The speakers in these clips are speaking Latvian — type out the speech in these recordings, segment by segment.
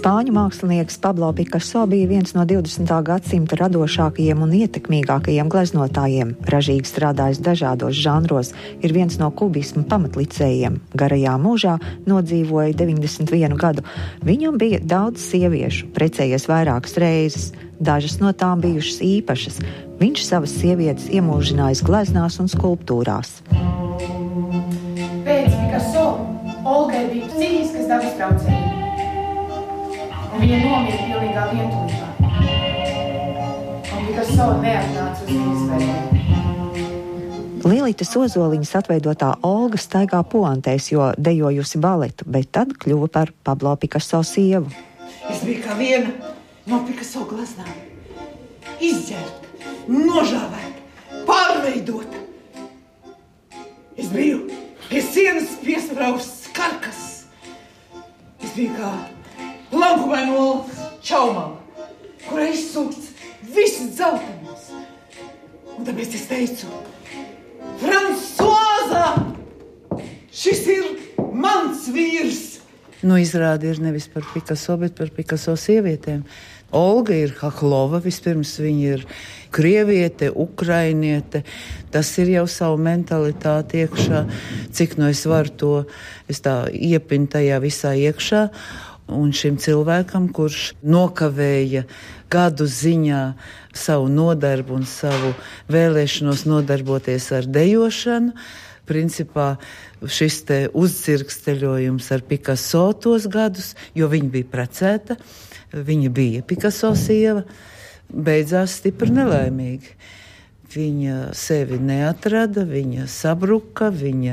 Spāņu mākslinieks Pablo Picasso bija viens no 20. gadsimta radošākajiem un ietekmīgākajiem gleznotājiem. Ražīgi strādājis dažādos žanros, ir viens no kubisma pamatlicējiem. Garajā mūžā nodzīvoja 91 gadu. Viņam bija daudz sieviešu, precējies vairākas reizes. Dažas no tām bijušas īpašas. Viņš savas sievietes iemūžinājis gleznās un skulptūrās. Pēc Picasso Olgai bija psihiskas dabas traucējumi. Viņa nomira pilnīgā vientulībā. Un Picasso neatnāca uz viņas bērnu. Lilitas Ozoliņas atveidotā Olga staigā puantēs, jo dejojusi baletu, bet tad kļuva par Pablo Picasso sievu. Es biju kā viena no Picasso gleznām. Izģērbta, nožāvēta, pārveidota. Es biju pie sienas piesprausts karkas. Es biju kā lankumaino čaumala, kurā izsūkts viss dzeltenos. Un tāpēc es teicu, Francoza, šis ir mans vīrs. Izrādi ir nevis par Picasso, bet par Picasso sievietēm. Olga ir Haklova, vispirms viņa ir krieviete, ukrainiete. Tas ir jau savu mentalitāti iekšā, cik es varu to, es tā iepinu tajā visā iekšā. Un šim cilvēkam, kurš nokavēja gadu ziņā savu nodarbu un savu vēlēšanos nodarboties ar dejošanu, principā šis te uzdzirksteļojums ar Picasso tos gadus, jo viņa bija precēta, viņa bija Picasso sieva, beidzās stipri nelaimīgi. Viņa sevi neatrada, viņa sabruka, viņa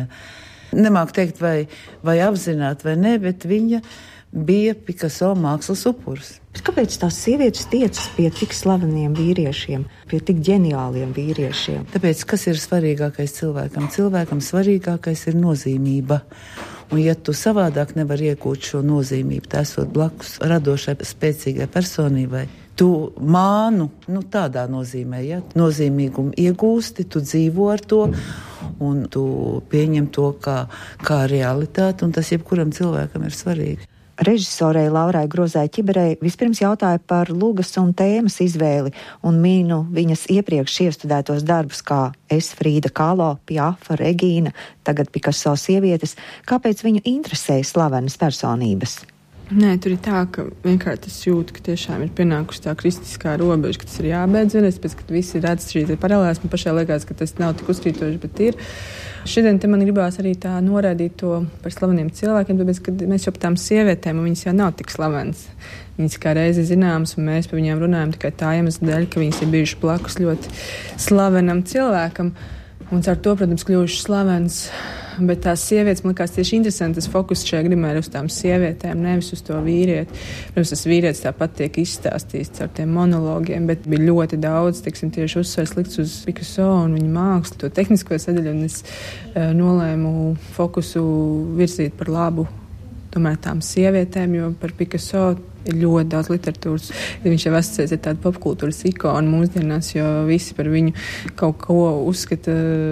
nemāk teikt vai apzināt vai ne, bet viņa bija Picasso mākslas upuris. Kāpēc tās sievietes tiecas pie tik slaveniem vīriešiem, pie tik ģeniāliem vīriešiem? Tāpēc, kas ir svarīgākais cilvēkam? Cilvēkam svarīgākais ir nozīmība. Un ja tu savādāk nevar iegūt šo nozīmību, tā esot blakus radošai, spēcīgai personībai, tu mānu, tādā nozīmē, ja? Nozīmīgumu iegūsti, tu dzīvo ar to, un tu pieņem to kā realitāti, un tas jebkuram cilvēkam ir svarīgi. Režisorei Laurai Grozai-Ķiberei vispirms jautāja par lugas un tēmas izvēli un mīnu viņas iepriekš iestudētos darbus kā Es, Frīda Kahlo, Piafa, Regīna, tagad Picasso sievietes, kāpēc viņu interesē slavenas personības. Nē, tur ir tā, ka vienkārši es jūtu, ka tiešām ir pienākusi tā kristiskā robeža, ka tas ir jābeidz vienreiz, pēc, kad visi redz šī paralēlas, man pašai liekas, ka tas nav tik uzkrītoši, bet ir. Šodien te man gribās arī tā noraidīt to par slaveniem cilvēkiem, tāpēc, kad mēs jau par tām sievietēm, un viņas jau nav tik slavenas. Viņas kā reizi zināmas, un mēs par viņām runājam tikai tā iemesla dēļ, ka viņas ir bijušas blakus ļoti slavenam cilvēkam, un ar to, protams, kļuvušas slavens. Bet tās sievietes, man liekas, tieši interesanti, tas fokus šajā grimā ir uz tām sievietēm, nevis uz to vīrieti. Protams, tas vīrietis tāpat tiek izstāstīts ar tiem monologiem, bet bija ļoti daudz, tieši uzsvars likts uz Picasso un viņa mākslu, to tehnisko sadaļu, un es nolēmu fokusu virzīt par labu tomēr tām sievietēm, jo par Picasso ir ļoti daudz literatūras. Viņš jau asociēts ar tādu popkultūras ikonu mūsdienās, jo visi par viņu kaut ko uzskata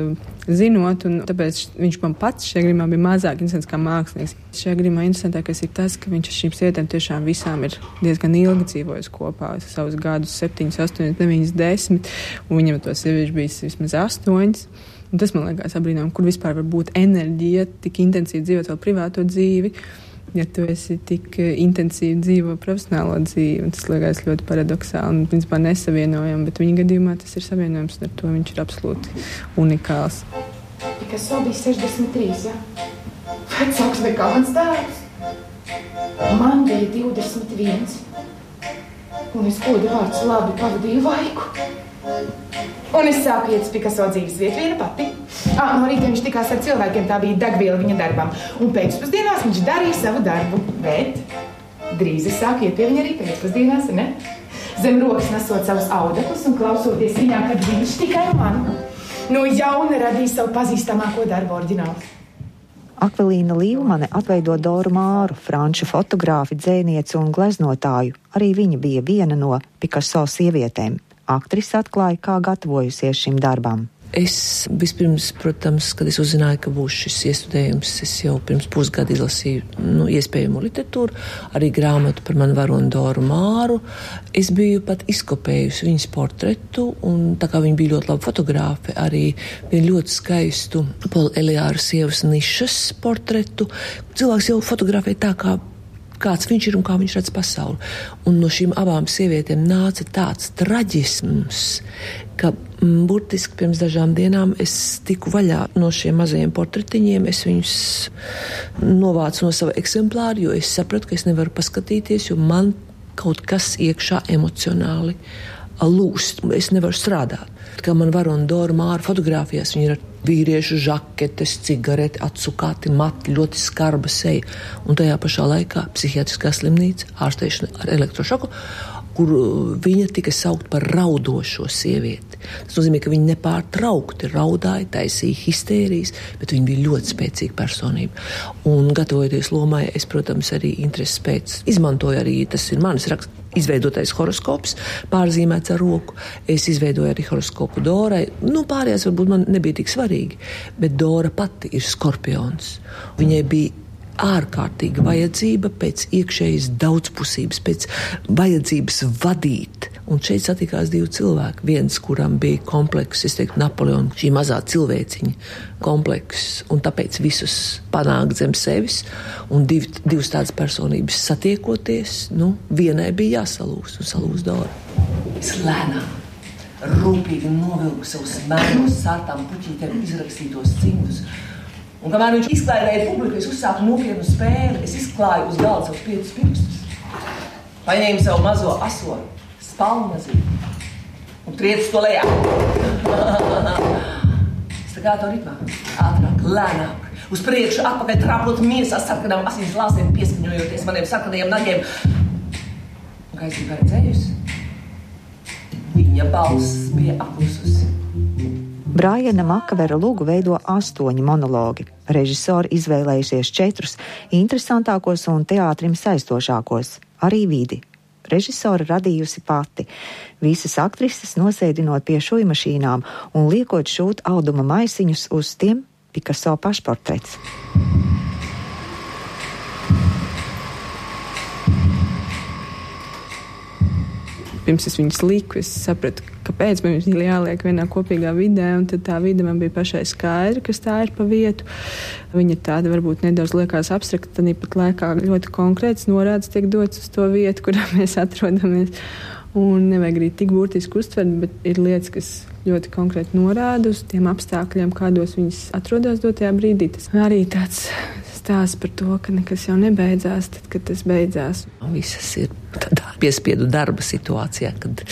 zinot, un tāpēc viņš man pats šajā grimā bija mazāk interesants kā mākslinieks. Šajā grimā interesantākais ir tas, ka viņš ar šīm sievietēm tiešām visām ir diezgan ilgi dzīvojis kopā, savus gadus 7, 8, 9, 10, un viņam to sieviešu bijis vismaz 8. Un tas man liekas abrīnām, kur vispār var būt enerģija, tik intensīvi dzīvot vēl privāto dzīvi, ja tu esi tik intensīvi dzīvo profesionālo dzīvi, un tas liekas ļoti paradoxāli un principā nesavienojami, bet viņa gadījumā tas ir savienojams, un ar to viņš ir absolūti unikāls. Picasso bija 63, ja? Vecāks nekā mans tēvs. Man bija 21, un es godu vārds labi pavadīju laiku. Un es sāku iet uz Picasso dzīves vietu viena pati. No rīta viņš tikās ar cilvēkiem, tā bija degviela viņa darbam. Un pēcpusdienās viņš darīja savu darbu, bet drīz es sāku iet pie viņa arī pēcpusdienās, ne? Zem rokas nesot savus audeklus un klausoties viņā, kad viņš tikai man no jauna radīja savu pazīstamāko darbu oriģinālu. Akvilīna Līvmane atveido Doru Māru, franču fotogrāfi, dzejnieci un gleznotāju. Arī viņa bija viena no Picasso sievietēm. Aktrise atklāja, kā gatavojusies šim darbam. Es vispirms, protams, kad es uzzināju, ka būs šis iestudējums, es jau pirms pusgada izlasīju iespējamo literatūru, arī grāmatu par manu varoni Doru Māru. Es biju pat izkopējusi viņas portretu, un tā kā viņa bija ļoti laba fotogrāfe, arī vienu ļoti skaistu Pola Eliāra sievas Nišas portretu. Cilvēks jau fotografē tā, kāds viņš ir un kā viņš redz pasauli. Un no šīm abām sievietēm nāca tāds traģisms, ka burtiski pirms dažām dienām es tiku vaļā no šiem mazajiem portretiņiem. Es viņus novācu no sava eksemplāra, jo es sapratu, ka es nevaru paskatīties, jo man kaut kas iekšā emocionāli lūst. Es nevaru strādāt. Kā man varona Dora Māra fotografijās, viņa ir ar vīriešu žaketes, cigareti, atsukāti mati, ļoti skarba seja. Un tajā pašā laikā psihiatriskā slimnīca, ārstēšana ar elektrošoku, kur viņa tika saukt par raudošo sievieti. Tas nozīmē, ka viņa nepārtraukti raudāja, taisīja histērijas, bet viņa bija ļoti spēcīga personība. Un gatavojoties lomai, es, protams, arī intereses pēc izmantoju arī, tas ir manis raksts, izveidotais horoskops, pārzīmēts ar roku. Es izveidoju arī horoskopu Dorai. Pārējās varbūt man nebija tik svarīgi, bet Dora pati ir skorpions. Viņai bija ārkārtīga vajadzība pēc iekšējas daudzpusības, pēc vajadzības vadīt. Un šeit satikās divi cilvēki. Viens, kuram bija komplekss, es teiktu, Napoleona, šī mazā cilvēciņa komplekss, un tāpēc visus panākt zem sevis. Un divas tādas personības satiekoties, vienai bija jāsalūst, un salūst Dora. Es lēnām, rūpīgi novilku savus mēros sārtām puķītēm izrakstītos cimdus. Un kamēr viņš izklaidēja publiku, es uzsāku nopietnu spēli. Es izklāju uz galda savus 5 pirkstus. Paņēmu savu mazo aso spalmazīti un triecu to lejā. Stagāto ritmā, ātrāk, lēnāk, uz priekšu, atpakaļ trāpot miesā sarkanām asins lāsiem, pieskaņojoties maniem sarkanajiem naģiem. Un kā es biju redzējusi, viņa balss bija apklususi. Brājana Makavera lugu veido 8 monologi. Režisori izvēlējušies 4 interesantākos un teātrim saistošākos, arī vidi. Režisora radījusi pati. Visas aktrises nosēdinot pie šujmašīnām un liekot šūt auduma maisiņus uz tiem Picasso pašportrets. Pirms es viņus liku, es sapratu, kāpēc man viņus jāliek vienā kopīgā vidē, un tad tā vide man bija pašai skaidra, kas tā ir pa vietu. Viņa tāda varbūt nedaudz liekas abstrakta, tad pat laikā ļoti konkrēts norādes tiek dots uz to vietu, kurā mēs atrodamies. Un nevajag arī tik būtiski uztvert, bet ir lietas, kas ļoti konkrēti norāda uz tiem apstākļiem, kādos viņas atrodas dotajā brīdī. Tas arī tāds stāsts par to, ka nekas jau nebeidzās, tad, kad tas beidzās. Visas ir tādā piespiedu darba situācijā, kad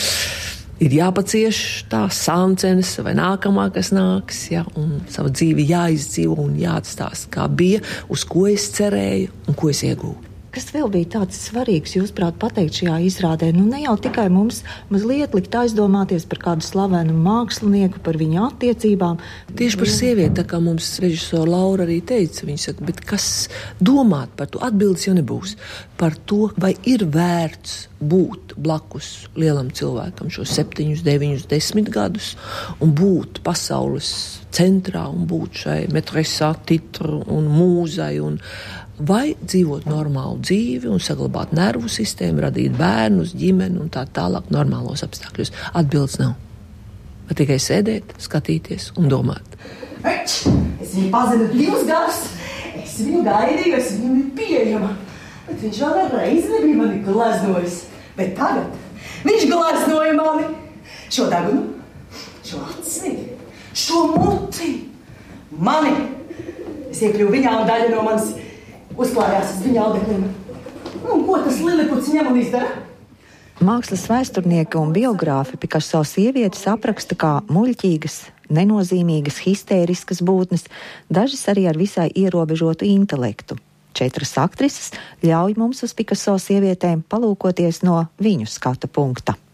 ir jāpacieš tā sāncenes vai nākamā, kas nāks, un savu dzīvi jāizdzīvo un jāatstāst, kā bija, uz ko es cerēju un ko es iegūju. Kas vēl bija tāds svarīgs, jūsuprāt, pateikt šajā izrādē? Ne jau tikai mums mazliet likt aizdomāties par kādu slavenu mākslinieku, par viņa attiecībām. Tieši par sievieti, tā kā mums režisora Laura arī teica, viņa saka, bet kas domāt par to? Atbildes jau nebūs. Par to, vai ir vērts būt blakus lielam cilvēkam šo 7, 9, 10 gadus un būt pasaules centrā un būt šai metresā titru un mūzai vai dzīvot normālu dzīvi un saglabāt nervu sistēmu, radīt bērnus, ģimeni un tā tālāk normālos apstākļos. Atbildes nav. Bet tikai sēdēt, skatīties un domāt. Es viņu pazinu 2 gadus. Es viņu gaidīju, es viņu biju pieejama. Bet viņš vēl reiz nebija mani glaznojis. Bet tagad viņš glaznoja mani. Šo degunu, šo aci, šo muti. Mani. Es iekļuvu viņā un daļa no manis uzklājās uz viņa audeklim. Un ko tas Liliputs ņem un izdara? Mākslas vēsturnieki un biogrāfi Picasso sievietes apraksta kā muļķīgas, nenozīmīgas, histēriskas būtnes, dažas arī ar visai ierobežotu intelektu. 4 aktrises ļauj mums uz Picasso sievietēm palūkoties no viņu skatu punkta.